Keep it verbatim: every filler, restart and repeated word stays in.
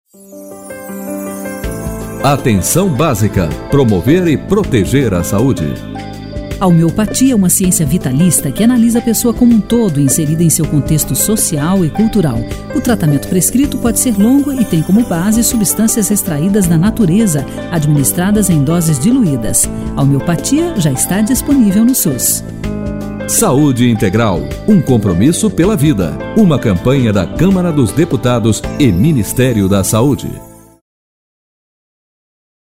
Atenção básica: promover e proteger a saúde. A homeopatia é uma ciência vitalista que analisa a pessoa como um todo, inserida em seu contexto social e cultural. O tratamento prescrito pode ser longo e tem como base substâncias extraídas da natureza, administradas em doses diluídas. A homeopatia já está disponível no SUS. Saúde Integral, um compromisso pela vida. Uma campanha da Câmara dos Deputados e Ministério da Saúde.